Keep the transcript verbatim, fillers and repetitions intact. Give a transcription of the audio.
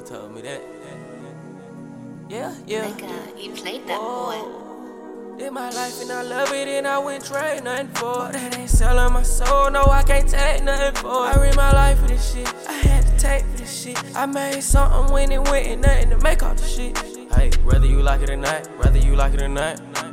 told me that. Yeah, yeah. Nigga, you played that boy. Did my life and I love it and I wouldn't trade nothing for it. That ain't selling my soul, no, I can't take nothing for it. I read my life for this shit, I had to take for this shit. I made something when it went and nothing to make all the shit. Hey, whether you like it or not, whether you like it or not.